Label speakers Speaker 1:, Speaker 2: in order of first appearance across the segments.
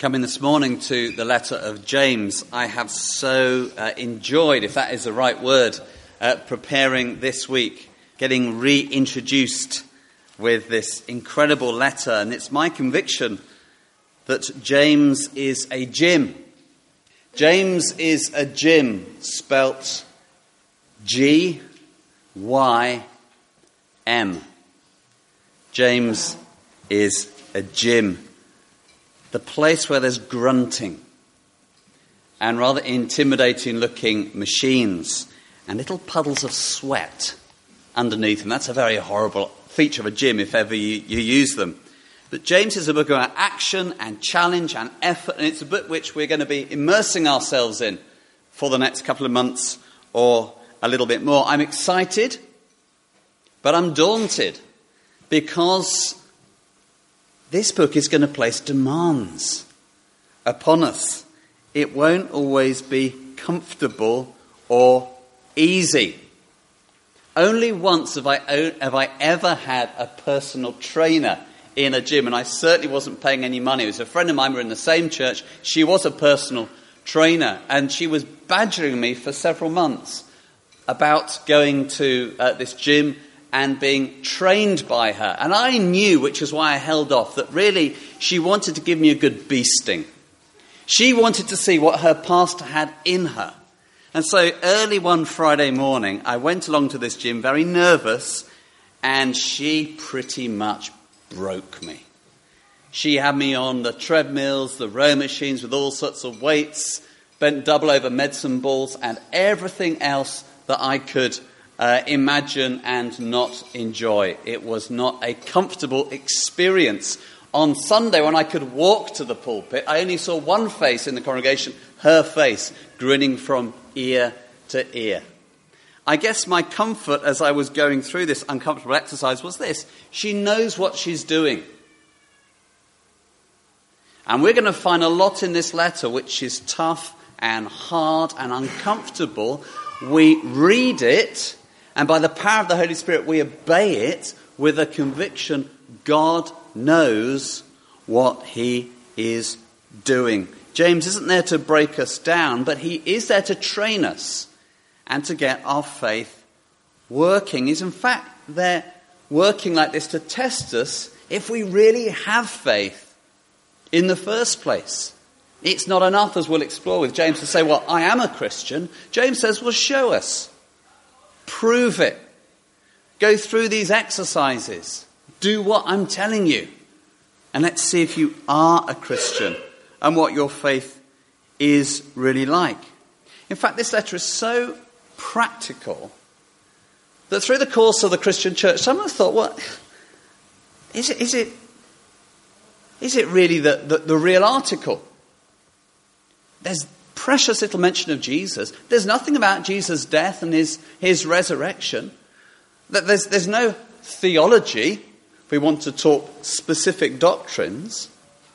Speaker 1: Coming this morning to the letter of James, I have so enjoyed, if that is the right word, preparing this week, getting reintroduced with this incredible letter. And it's my conviction that James is a gym. James is a gym, spelt G-Y-M. James is a gym. The place where there's grunting and rather intimidating looking machines and little puddles of sweat underneath them. That's a very horrible feature of a gym if ever you use them. But James is a book about action and challenge and effort, and it's a book which we're going to be immersing ourselves in for the next couple of months or a little bit more. I'm excited, but I'm daunted because this book is going to place demands upon us. It won't always be comfortable or easy. Only once have I ever had a personal trainer in a gym, and I certainly wasn't paying any money. It was a friend of mine, we were in the same church. She was a personal trainer, and she was badgering me for several months about going to this gym and being trained by her. And I knew, which is why I held off, that really she wanted to give me a good beasting. She wanted to see what her pastor had in her. And so early one Friday morning, I went along to this gym very nervous, and she pretty much broke me. She had me on the treadmills, the row machines with all sorts of weights, bent double over medicine balls, and everything else that I could imagine and not enjoy. It was not a comfortable experience. On Sunday, when I could walk to the pulpit, I only saw one face in the congregation, her face, grinning from ear to ear. I guess my comfort as I was going through this uncomfortable exercise was this: she knows what she's doing. And we're going to find a lot in this letter which is tough and hard and uncomfortable. We read it, and by the power of the Holy Spirit, we obey it with a conviction God knows what he is doing. James isn't there to break us down, but he is there to train us and to get our faith working. He's in fact there working like this to test us if we really have faith in the first place. It's not enough, as we'll explore with James, to say, well, I am a Christian. James says, well, show us. Prove it. Go through these exercises. Do what I'm telling you. And let's see if you are a Christian and what your faith is really like. In fact, this letter is so practical that through the course of the Christian church, someone thought, well, is it really the real article? There's precious little mention of Jesus. There's nothing about Jesus' death and his resurrection. There's no theology, if we want to talk specific doctrines.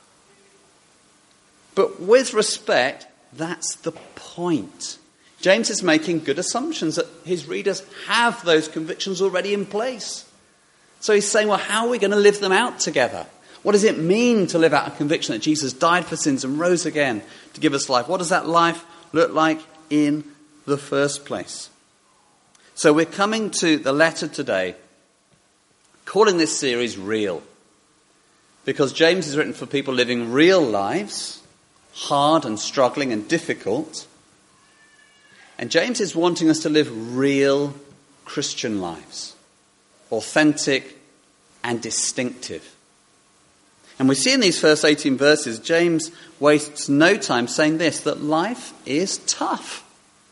Speaker 1: But with respect, that's the point. James is making good assumptions that his readers have those convictions already in place. So he's saying, well, how are we going to live them out together? What does it mean to live out a conviction that Jesus died for sins and rose again to give us life? What does that life look like in the first place? So we're coming to the letter today, calling this series Real, because James is written for people living real lives, hard and struggling and difficult. And James is wanting us to live real Christian lives, authentic and distinctive. And we see in these first 18 verses, James wastes no time saying this, that life is tough.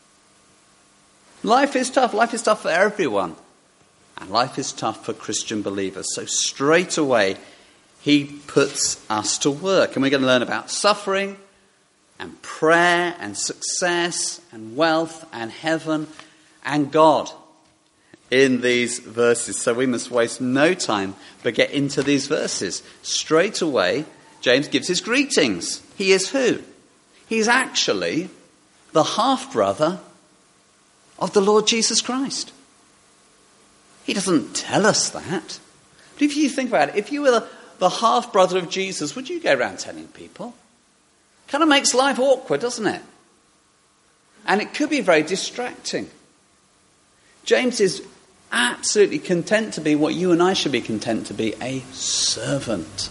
Speaker 1: Life is tough. Life is tough for everyone. And life is tough for Christian believers. So straight away, he puts us to work. And we're going to learn about suffering and prayer and success and wealth and heaven and God in these verses. So we must waste no time but get into these verses. Straight away, James gives his greetings. He is who? He's actually the half-brother of the Lord Jesus Christ. He doesn't tell us that. But if you think about it, if you were the half-brother of Jesus, would you go around telling people? Kind of makes life awkward, doesn't it? And it could be very distracting. James is absolutely content to be what you and I should be content to be, a servant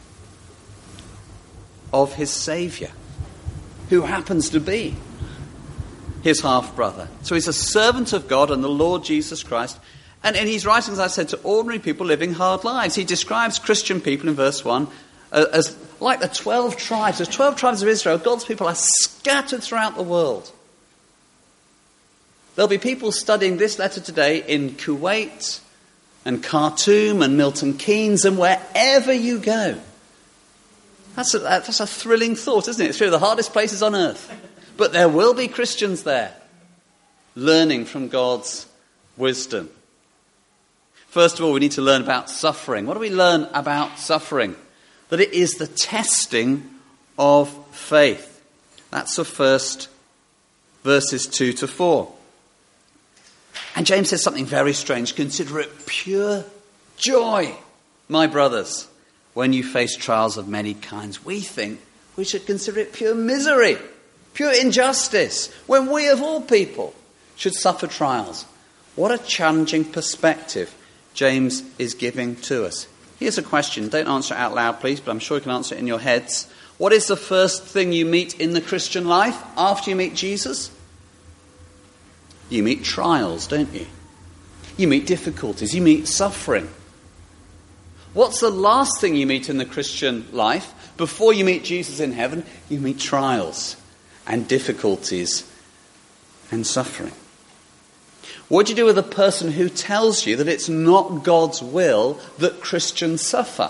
Speaker 1: of his Saviour, who happens to be his half-brother. So he's a servant of God and the Lord Jesus Christ. And in his writings, I said, to ordinary people living hard lives. He describes Christian people in verse 1 as like the 12 tribes. The 12 tribes of Israel, God's people, are scattered throughout the world. There'll be people studying this letter today in Kuwait and Khartoum and Milton Keynes and wherever you go. That's a thrilling thought, isn't it? It's one of the hardest places on earth. But there will be Christians there learning from God's wisdom. First of all, we need to learn about suffering. What do we learn about suffering? That it is the testing of faith. That's the first verses 2 to 4. And James says something very strange. Consider it pure joy, my brothers, when you face trials of many kinds. We think we should consider it pure misery, pure injustice, when we of all people should suffer trials. What a challenging perspective James is giving to us. Here's a question. Don't answer it out loud, please, but I'm sure you can answer it in your heads. What is the first thing you meet in the Christian life after you meet Jesus? You meet trials, don't you? You meet difficulties. You meet suffering. What's the last thing you meet in the Christian life before you meet Jesus in heaven? You meet trials and difficulties and suffering. What do you do with a person who tells you that it's not God's will that Christians suffer?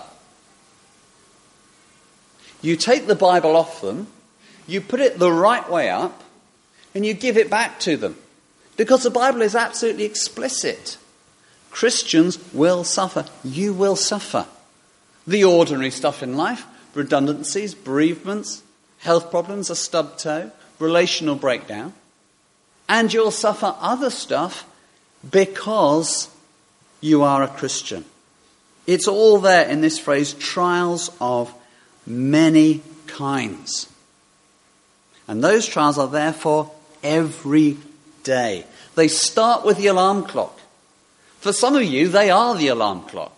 Speaker 1: You take the Bible off them, you put it the right way up, and you give it back to them. Because the Bible is absolutely explicit. Christians will suffer. You will suffer. The ordinary stuff in life, redundancies, bereavements, health problems, a stubbed toe, relational breakdown. And you'll suffer other stuff because you are a Christian. It's all there in this phrase, trials of many kinds. And those trials are therefore every day. They start with the alarm clock. For some of you, they are the alarm clock.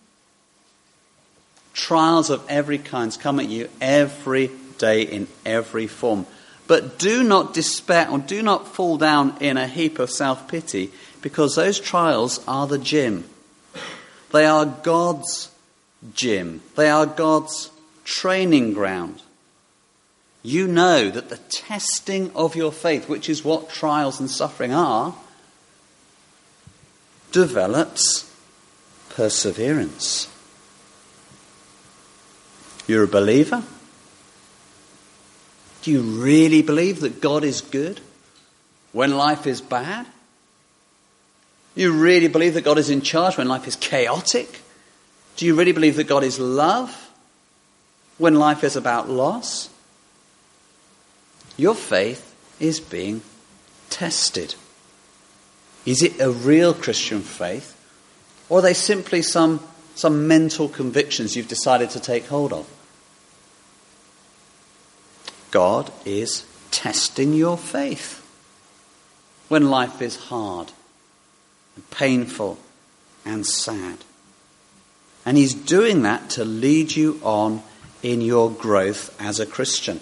Speaker 1: Trials of every kind come at you every day in every form. But do not despair or do not fall down in a heap of self-pity, because those trials are the gym. They are God's gym. They are God's training ground. You know that the testing of your faith, which is what trials and suffering are, develops perseverance. You're a believer? Do you really believe that God is good when life is bad? You really believe that God is in charge when life is chaotic? Do you really believe that God is love when life is about loss? Your faith is being tested. Is it a real Christian faith? Or are they simply some mental convictions you've decided to take hold of? God is testing your faith when life is hard and painful and sad. And he's doing that to lead you on in your growth as a Christian.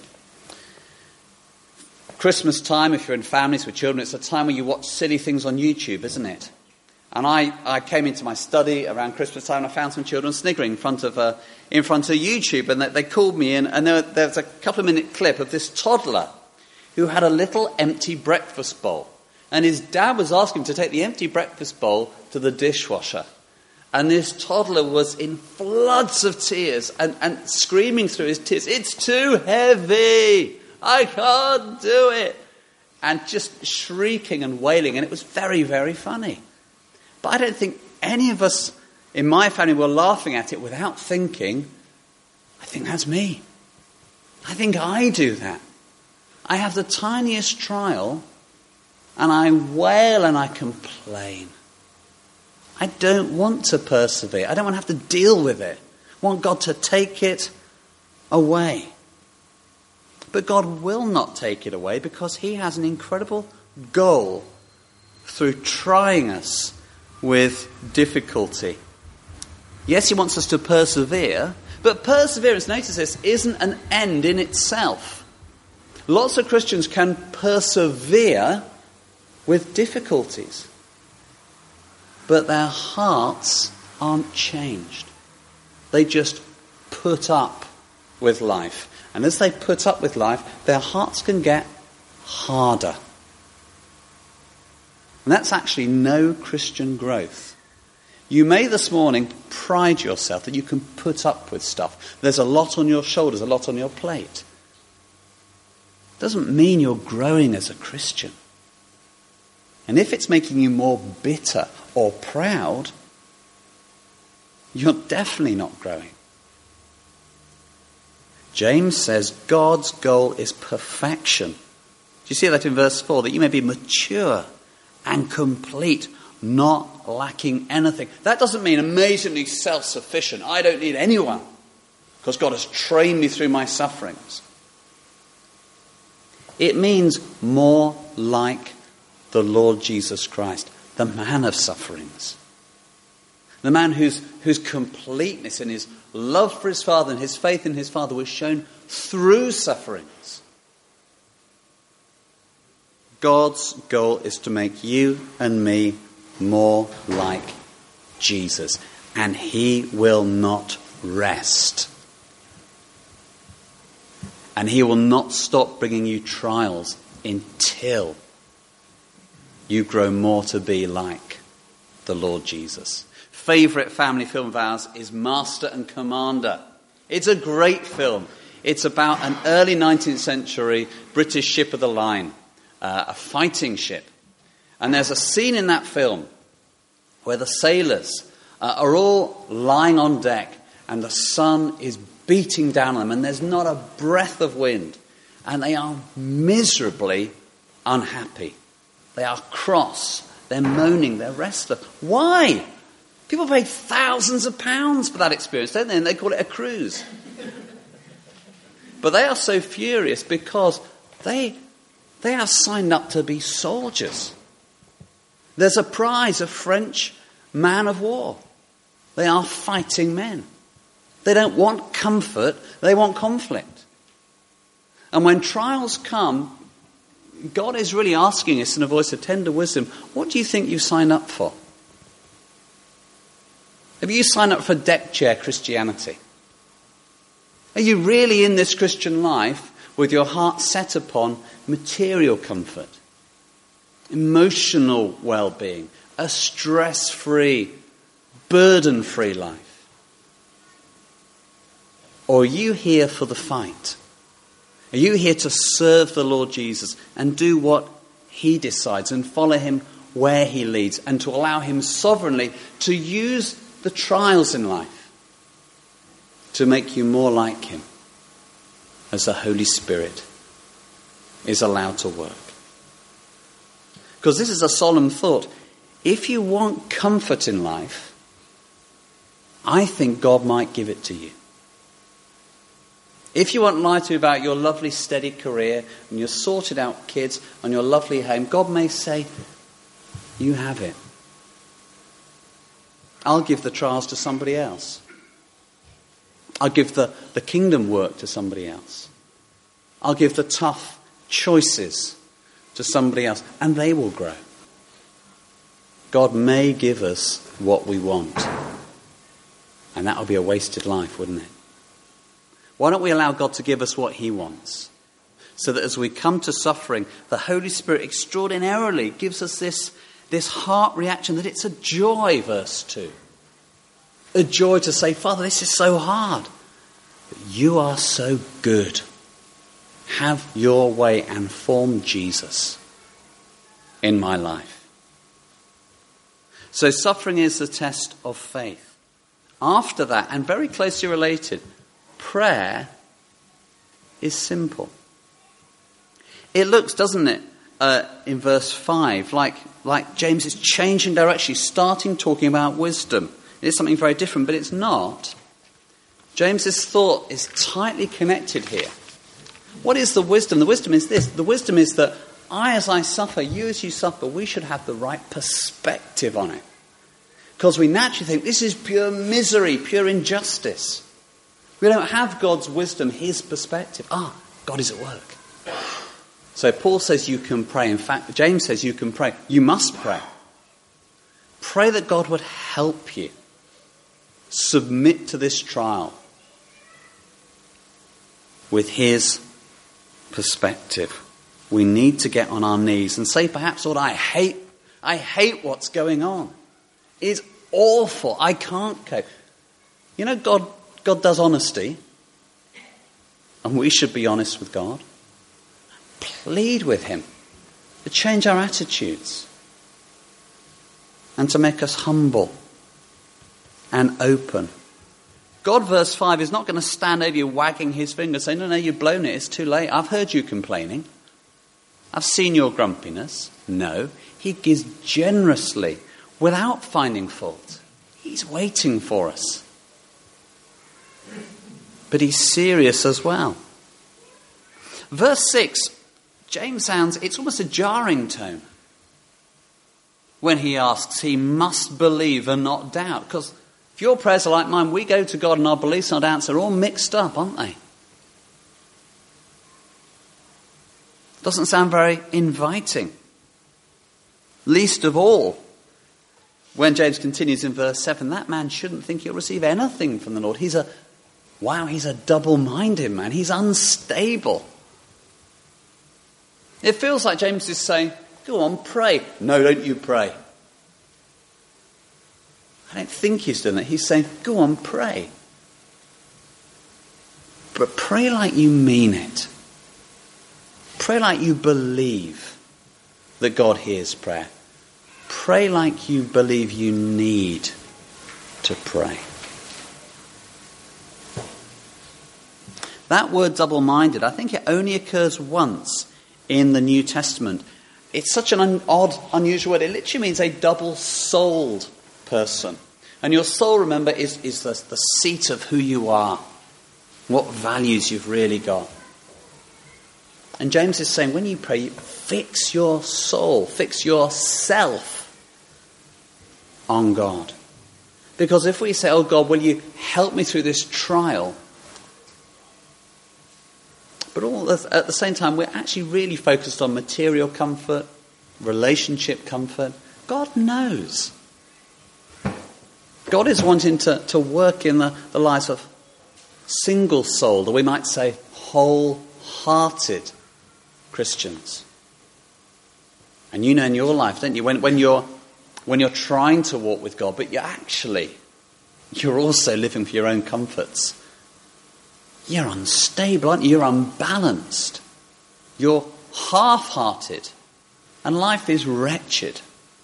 Speaker 1: Christmas time, if you're in families with children, it's a time when you watch silly things on YouTube, isn't it? And I came into my study around Christmas time and I found some children sniggering in front of YouTube, and they called me in, and there was a couple of minute clip of this toddler who had a little empty breakfast bowl, and his dad was asking him to take the empty breakfast bowl to the dishwasher. And this toddler was in floods of tears and screaming through his tears, "It's too heavy! I can't do it!" And just shrieking and wailing. And it was very, very funny. But I don't think any of us in my family were laughing at it without thinking, I think that's me. I think I do that. I have the tiniest trial and I wail and I complain. I don't want to persevere. I don't want to have to deal with it. I want God to take it away. But God will not take it away because he has an incredible goal through trying us with difficulty. Yes, he wants us to persevere, but perseverance, notice this, isn't an end in itself. Lots of Christians can persevere with difficulties, but their hearts aren't changed. They just put up with life. And as they put up with life, their hearts can get harder. And that's actually no Christian growth. You may this morning pride yourself that you can put up with stuff. There's a lot on your shoulders, a lot on your plate. Doesn't mean you're growing as a Christian. And if it's making you more bitter or proud, you're definitely not growing. James says God's goal is perfection. Do you see that in verse 4? That you may be mature and complete, not lacking anything. That doesn't mean amazingly self-sufficient. I don't need anyone because God has trained me through my sufferings. It means more like the Lord Jesus Christ, the man of sufferings. The man whose completeness and his love for his Father and his faith in his Father was shown through sufferings. God's goal is to make you and me more like Jesus, and he will not rest. And he will not stop bringing you trials until you grow more to be like the Lord Jesus. Favourite family film of ours is Master and Commander. It's a great film. It's about an early 19th century British ship of the line, a fighting ship. And there's a scene in that film where the sailors are all lying on deck and the sun is beating down on them and there's not a breath of wind. And they are miserably unhappy. They are cross. They're moaning. They're restless. Why? People pay thousands of pounds for that experience, don't they? And they call it a cruise. But they are so furious because they are signed up to be soldiers. There's a prize, a French man of war. They are fighting men. They don't want comfort, they want conflict. And when trials come, God is really asking us in a voice of tender wisdom, what do you think you sign up for? Have you signed up for deck chair Christianity? Are you really in this Christian life with your heart set upon material comfort, emotional well-being, a stress-free, burden-free life? Or are you here for the fight? Are you here to serve the Lord Jesus and do what he decides and follow him where he leads and to allow him sovereignly to use the trials in life to make you more like him as the Holy Spirit is allowed to work? Because this is a solemn thought. If you want comfort in life, I think God might give it to you. If you want life to be about your lovely steady career and your sorted out kids and your lovely home, God may say, you have it. I'll give the trials to somebody else. I'll give the kingdom work to somebody else. I'll give the tough choices to somebody else, and they will grow. God may give us what we want, and that will be a wasted life, wouldn't it? Why don't we allow God to give us what he wants, so that as we come to suffering, the Holy Spirit extraordinarily gives us this heart reaction that it's a joy, verse 2. A joy to say, Father, this is so hard, but you are so good. Have your way and form Jesus in my life. So suffering is the test of faith. After that, and very closely related, prayer is simple. It looks, doesn't it, in verse 5, like James is changing direction. He's starting talking about wisdom. It is something very different, but it's not. James's thought is tightly connected here What is the wisdom? The wisdom is this. The wisdom is that I as I suffer, you as you suffer, we should have the right perspective on it. Because we naturally think this is pure misery, pure injustice. We don't have God's wisdom, his perspective. God is at work. So Paul says you can pray. In fact, James says you can pray. You must pray. Pray that God would help you submit to this trial with his perspective. We need to get on our knees and say, perhaps, Lord, I hate what's going on. It's awful. I can't cope. You know, God does honesty. And we should be honest with God. Plead with him to change our attitudes and to make us humble and open. God, verse 5, is not going to stand over you wagging his finger saying, no, you've blown it, it's too late. I've heard you complaining. I've seen your grumpiness. No, he gives generously without finding fault. He's waiting for us. But he's serious as well. Verse 6, James sounds, it's almost a jarring tone. When he asks, he must believe and not doubt. Because if your prayers are like mine, we go to God and our beliefs and our doubts are all mixed up, aren't they? Doesn't sound very inviting. Least of all, when James continues in verse 7, that man shouldn't think he'll receive anything from the Lord. He's a double-minded man. He's unstable. It feels like James is saying, go on, pray. No, don't you pray. I don't think he's doing that. He's saying, go on, pray. But pray like you mean it. Pray like you believe that God hears prayer. Pray like you believe you need to pray. That word double-minded, I think it only occurs once in the New Testament. It's such an odd, unusual word. It literally means a double-souled person. And your soul, remember, is the seat of who you are, what values you've really got. And James is saying, when you pray, fix your soul, fix yourself on God. Because if we say, oh God, will you help me through this trial? But all at the same time, we're actually really focused on material comfort, relationship comfort. God knows. God is wanting to work in the lives of single-souled, or we might say wholehearted Christians. And you know in your life, don't you, when you're trying to walk with God, but you're also living for your own comforts. You're unstable, aren't you? You're unbalanced. You're half-hearted. And life is wretched.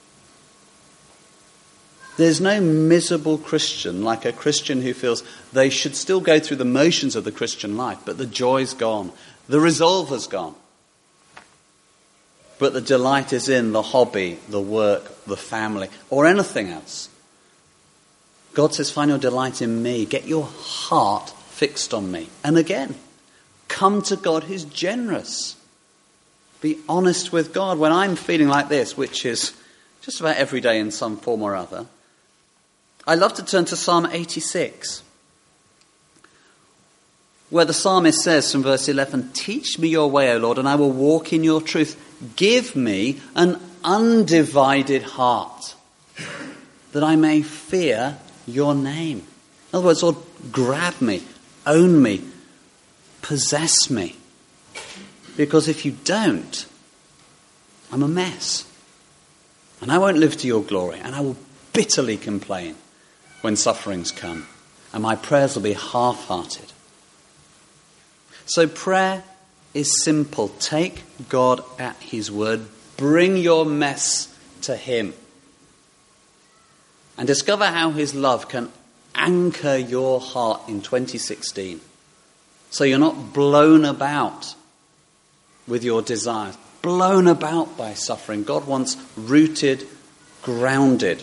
Speaker 1: There's no miserable Christian like a Christian who feels they should still go through the motions of the Christian life, but the joy's gone. The resolve has gone. But the delight is in the hobby, the work, the family, or anything else. God says, find your delight in me. Get your heart fixed on me. And again, come to God who's generous. Be honest with God. When I'm feeling like this, which is just about every day in some form or other, I love to turn to Psalm 86, where the psalmist says from verse 11, teach me your way, O Lord, and I will walk in your truth. Give me an undivided heart, that I may fear your name. In other words, Lord, grab me, own me, possess me. Because if you don't, I'm a mess. And I won't live to your glory, and I will bitterly complain when sufferings come, and my prayers will be half-hearted. So prayer is simple. Take God at his word. Bring your mess to him. And discover how his love can anchor your heart in 2016. So you're not blown about with your desires, blown about by suffering. God wants rooted, grounded,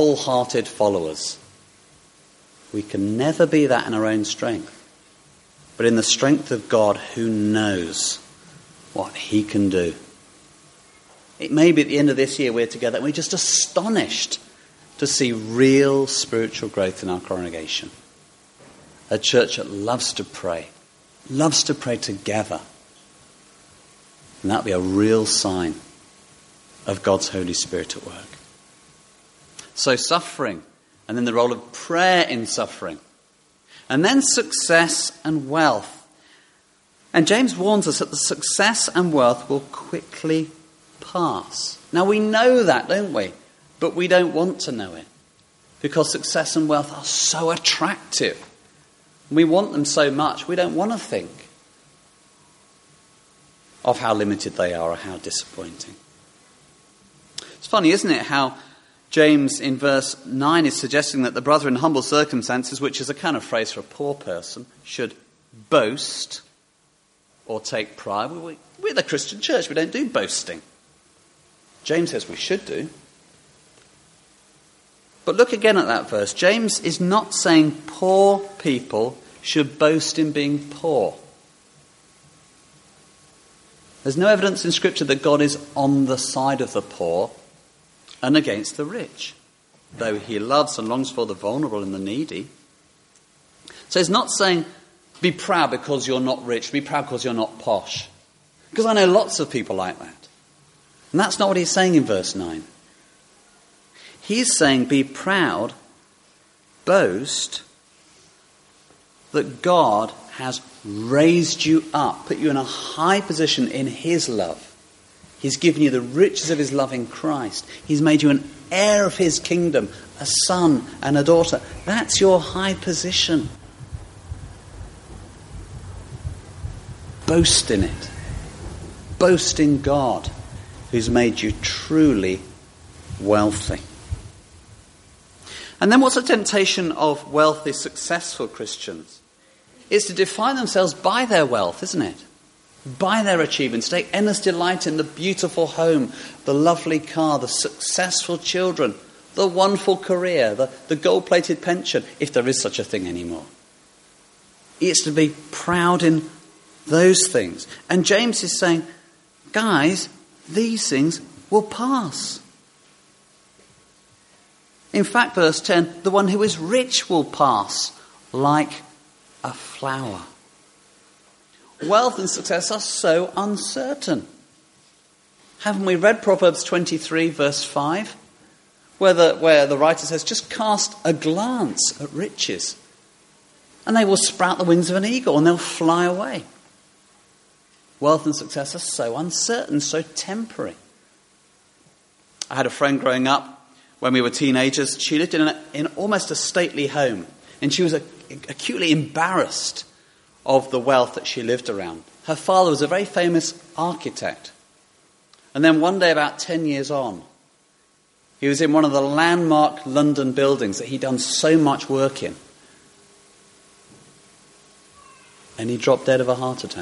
Speaker 1: wholehearted followers. We can never be that in our own strength. but in the strength of God who knows what he can do. It may be at the end of this year we're together and we're just astonished to see real spiritual growth in our congregation. A church that loves to pray together. And that'll be a real sign of God's Holy Spirit at work. So suffering, and then the role of prayer in suffering. And then success and wealth. And James warns us that the success and wealth will quickly pass. Now we know that, don't we? But we don't want to know it. Because success and wealth are so attractive. We want them so much, we don't want to think of how limited they are or how disappointing. It's funny, isn't it, how James in verse 9 is suggesting that the brother in humble circumstances, which is a kind of phrase for a poor person, should boast or take pride. We're the Christian church, we don't do boasting. James says we should do. But look again at that verse. James is not saying poor people should boast in being poor. There's no evidence in Scripture that God is on the side of the poor and against the rich, though he loves and longs for the vulnerable and the needy. So he's not saying be proud because you're not rich, be proud because you're not posh. Because I know lots of people like that. And that's not what he's saying in verse 9. He's saying be proud, boast, that God has raised you up, put you in a high position in his love. He's given you the riches of his love in Christ. He's made you an heir of his kingdom, a son and a daughter. That's your high position. Boast in it. Boast in God, who's made you truly wealthy. And then what's the temptation of wealthy, successful Christians? It's to define themselves by their wealth, isn't it? By their achievements. Take endless delight in the beautiful home, the lovely car, the successful children, the wonderful career, the gold-plated pension, if there is such a thing anymore. It's to be proud in those things. And James is saying, guys, these things will pass. In fact, verse 10, the one who is rich will pass like a flower. Wealth and success are so uncertain. Haven't we read Proverbs 23, verse 5, where the writer says, just cast a glance at riches, and they will sprout the wings of an eagle, and they'll fly away. Wealth and success are so uncertain, so temporary. I had a friend growing up, when we were teenagers. She lived in almost a stately home, and she was acutely embarrassed of the wealth that she lived around. Her father was a very famous architect. And then one day, about 10 years on, he was in one of the landmark London buildings that he'd done so much work in. And he dropped dead of a heart attack.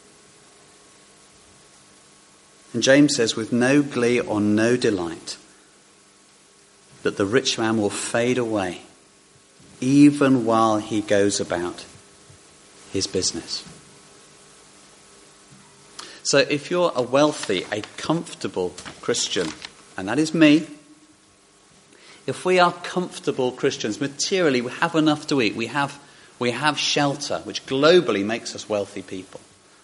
Speaker 1: And James says, with no glee or no delight, that the rich man will fade away, even while he goes about his business. So if you're a wealthy, a comfortable Christian, and that is me, if we are comfortable Christians, materially we have enough to eat, we have shelter, which globally makes us wealthy people.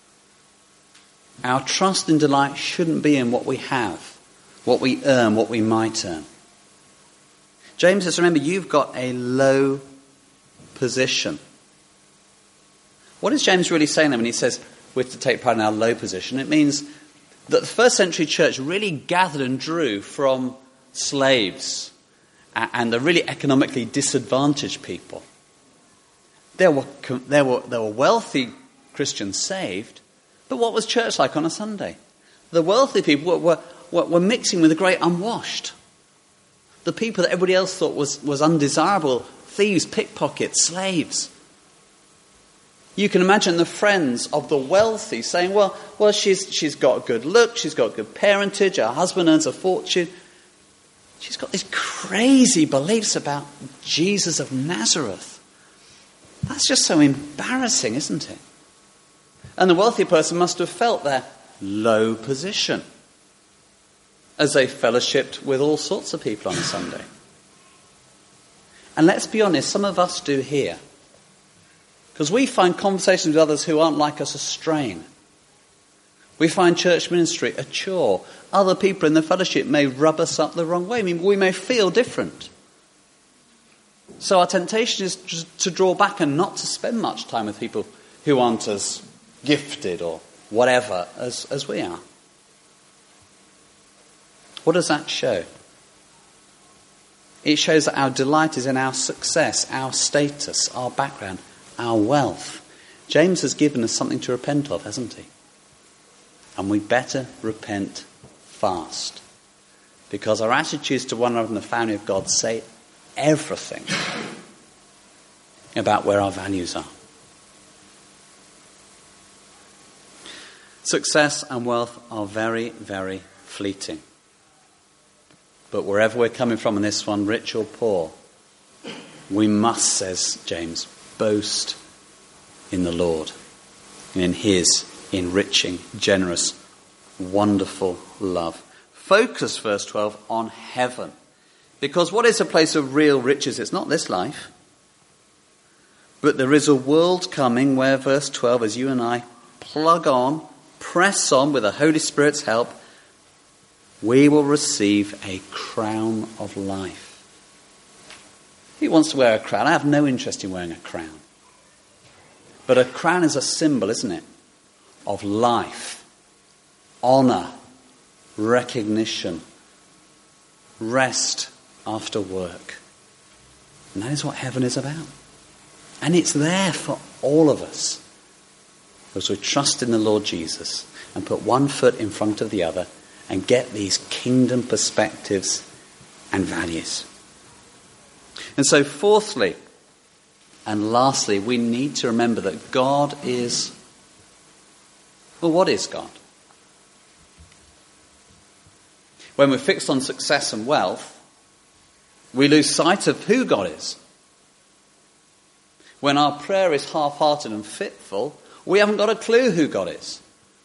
Speaker 1: Our trust and delight shouldn't be in what we have, what we earn, what we might earn. James says, remember, you've got a low position. What is James really saying there when he says we're to take pride in our low position? It means that the first century church really gathered and drew from slaves and the really economically disadvantaged people. There were wealthy Christians saved, but what was church like on a Sunday? The wealthy people were mixing with the great unwashed. The people that everybody else thought was undesirable, thieves, pickpockets, slaves. You can imagine the friends of the wealthy saying, well, she's got good look, she's got good parentage, her husband earns a fortune. She's got these crazy beliefs about Jesus of Nazareth. That's just so embarrassing, isn't it? And the wealthy person must have felt their low position as they fellowshipped with all sorts of people on a Sunday. And let's be honest, some of us do here. Because we find conversations with others who aren't like us a strain. We find church ministry a chore. Other people in the fellowship may rub us up the wrong way. I mean, we may feel different. So our temptation is to draw back and not to spend much time with people who aren't as gifted or whatever as we are. What does that show? It shows that our delight is in our success, our status, our background, our wealth. James has given us something to repent of, hasn't he? And we better repent fast. Because our attitudes to one another in the family of God say everything about where our values are. Success and wealth are very, very fleeting. But wherever we're coming from in this one, rich or poor, we must, says James, boast in the Lord and in his enriching, generous, wonderful love. Focus, verse 12, on heaven. Because what is a place of real riches? It's not this life. But there is a world coming where, verse 12, as you and I plug on, press on with the Holy Spirit's help, we will receive a crown of life. Who wants to wear a crown? I have no interest in wearing a crown. But a crown is a symbol, isn't it? Of life, honour, recognition, rest after work. And that is what heaven is about. And it's there for all of us as we trust in the Lord Jesus and put one foot in front of the other and get these kingdom perspectives and values. And so fourthly and lastly, we need to remember that God is... Well, what is God? When we're fixed on success and wealth, we lose sight of who God is. When our prayer is half-hearted and fitful, we haven't got a clue who God is.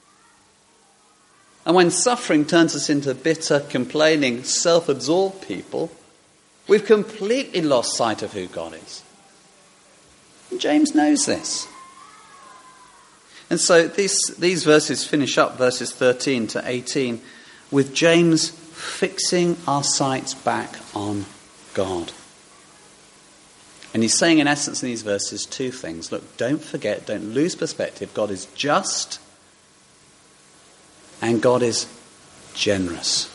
Speaker 1: And when suffering turns us into bitter, complaining, self-absorbed people, we've completely lost sight of who God is. And James knows this. And so these verses finish up, verses 13 to 18, with James fixing our sights back on God. And he's saying in essence in these verses two things. Look, don't forget, don't lose perspective. God is just and God is generous.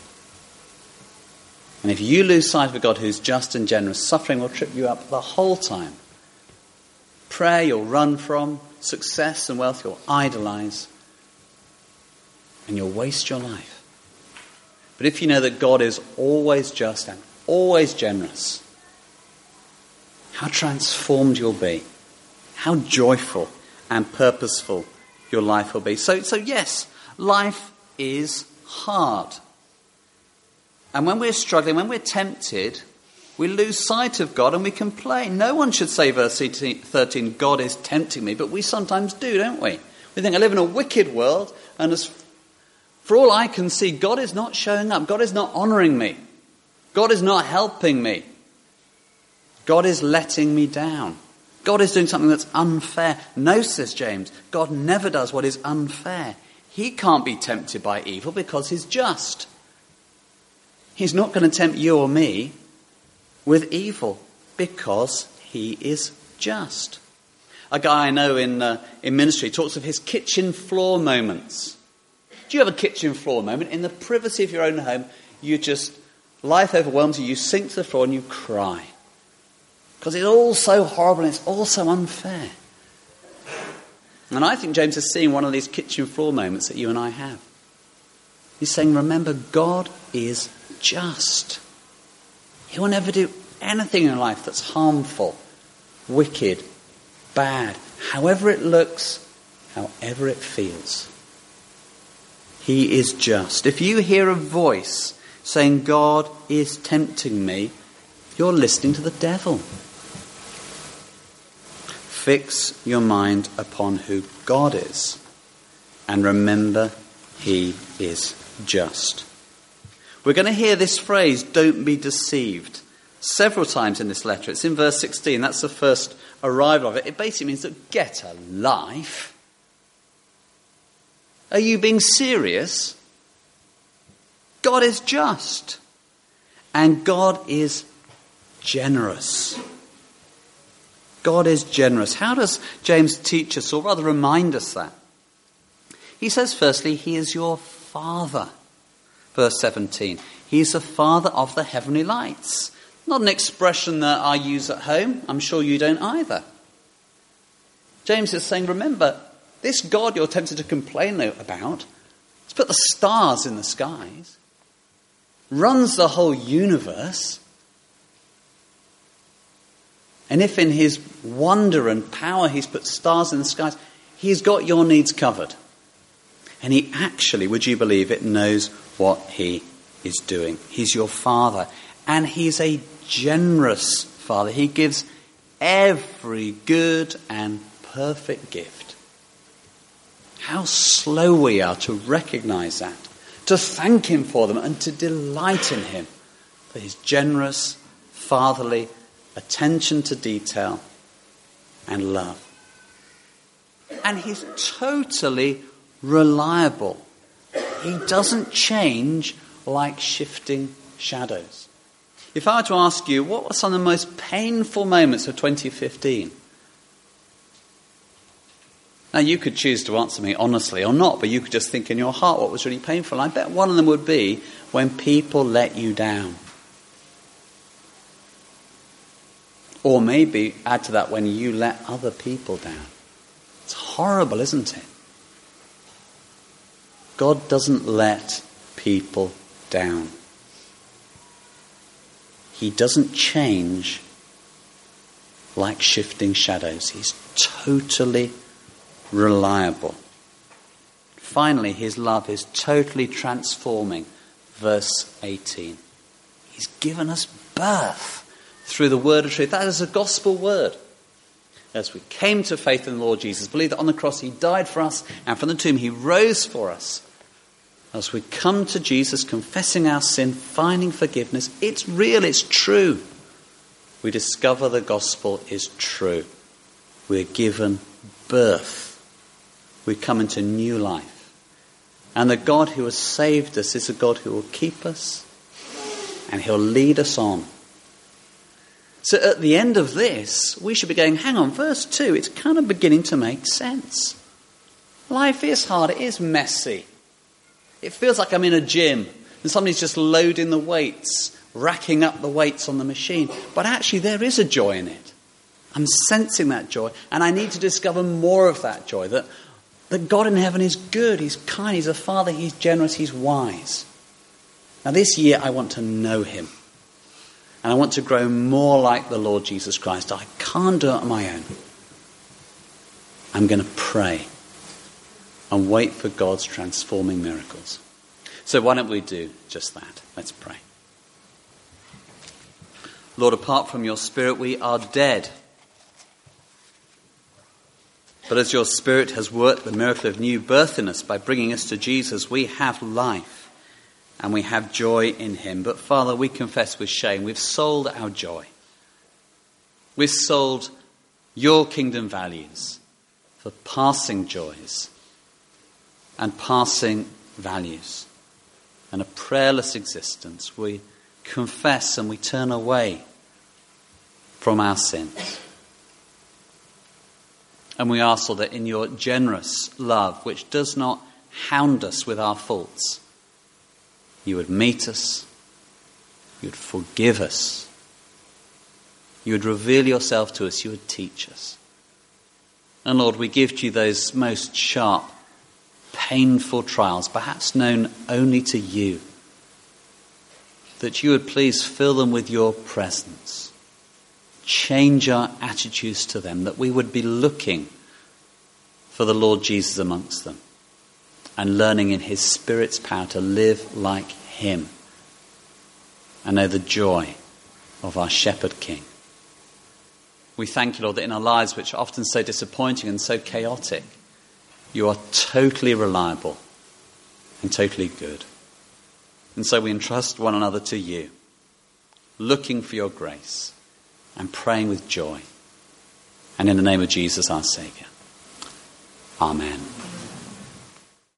Speaker 1: And if you lose sight of a God who's just and generous, suffering will trip you up the whole time. Prayer you'll run from, success and wealth you'll idolize, and you'll waste your life. But if you know that God is always just and always generous, how transformed you'll be. How joyful and purposeful your life will be. So yes, life is hard. And when we're struggling, when we're tempted, we lose sight of God and we complain. No one should say, verse 13, God is tempting me, but we sometimes do, don't we? We think, I live in a wicked world, and as for all I can see, God is not showing up. God is not honouring me. God is not helping me. God is letting me down. God is doing something that's unfair. No, says James, God never does what is unfair. He can't be tempted by evil because he's just. He's not going to tempt you or me with evil because he is just. A guy I know in ministry talks of his kitchen floor moments. Do you have a kitchen floor moment? In the privacy of your own home, life overwhelms you, you sink to the floor and you cry. Because it's all so horrible and it's all so unfair. And I think James is seeing one of these kitchen floor moments that you and I have. He's saying, remember, God is just. He will never do anything in life that's harmful, wicked, bad, however it looks, however it feels. He is just. If you hear a voice saying, God is tempting me, you're listening to the devil. Fix your mind upon who God is. And remember, he is just. We're going to hear this phrase, don't be deceived, several times in this letter. It's in verse 16. That's the first arrival of it. It basically means that get a life. Are you being serious? God is just. And God is generous. God is generous. How does James teach us, or rather remind us that? He says, firstly, he is your Father. Verse 17. He is the Father of the heavenly lights. Not an expression that I use at home. I'm sure you don't either. James is saying, remember, this God you're tempted to complain about has put the stars in the skies, runs the whole universe. And if in his wonder and power he's put stars in the skies, he's got your needs covered. And he actually, would you believe it, knows what he is doing. He's your Father. And he's a generous Father. He gives every good and perfect gift. How slow we are to recognize that, to thank him for them, and to delight in him for his generous, fatherly attention to detail and love. And he's totally reliable. He doesn't change like shifting shadows. If I were to ask you, what were some of the most painful moments of 2015? Now, you could choose to answer me honestly or not, but you could just think in your heart what was really painful. I bet one of them would be when people let you down. Or maybe, add to that, when you let other people down. It's horrible, isn't it? God doesn't let people down. He doesn't change like shifting shadows. He's totally reliable. Finally, his love is totally transforming. Verse 18. He's given us birth through the word of truth. That is a gospel word. As we came to faith in the Lord Jesus, believe that on the cross he died for us, and from the tomb he rose for us. As we come to Jesus, confessing our sin, finding forgiveness, it's real, it's true. We discover the gospel is true. We're given birth. We come into new life. And the God who has saved us is a God who will keep us, and he'll lead us on. So at the end of this, we should be going, hang on, verse 2, it's kind of beginning to make sense. Life is hard, it is messy. It feels like I'm in a gym and somebody's just loading the weights, racking up the weights on the machine. But actually there is a joy in it. I'm sensing that joy, and I need to discover more of that joy, that God in heaven is good, he's kind, he's a father, he's generous, he's wise. Now this year I want to know him. And I want to grow more like the Lord Jesus Christ. I can't do it on my own. I'm going to pray and wait for God's transforming miracles. So why don't we do just that? Let's pray. Lord, apart from your Spirit, we are dead. But as your Spirit has worked the miracle of new birth in us by bringing us to Jesus, we have life. And we have joy in him. But Father, we confess with shame, we've sold our joy. We've sold your kingdom values for passing joys and passing values and a prayerless existence. We confess and we turn away from our sins. And we ask, Lord, that in your generous love, which does not hound us with our faults, you would meet us, you would forgive us, you would reveal yourself to us, you would teach us. And Lord, we give to you those most sharp, painful trials, perhaps known only to you, that you would please fill them with your presence. Change our attitudes to them, that we would be looking for the Lord Jesus amongst them, and learning in his Spirit's power to live like him and know the joy of our Shepherd King. We thank you, Lord, that in our lives, which are often so disappointing and so chaotic, You are totally reliable and totally good. And so we entrust one another to you, looking for your grace and praying with joy. And in the name of Jesus, our Saviour. Amen.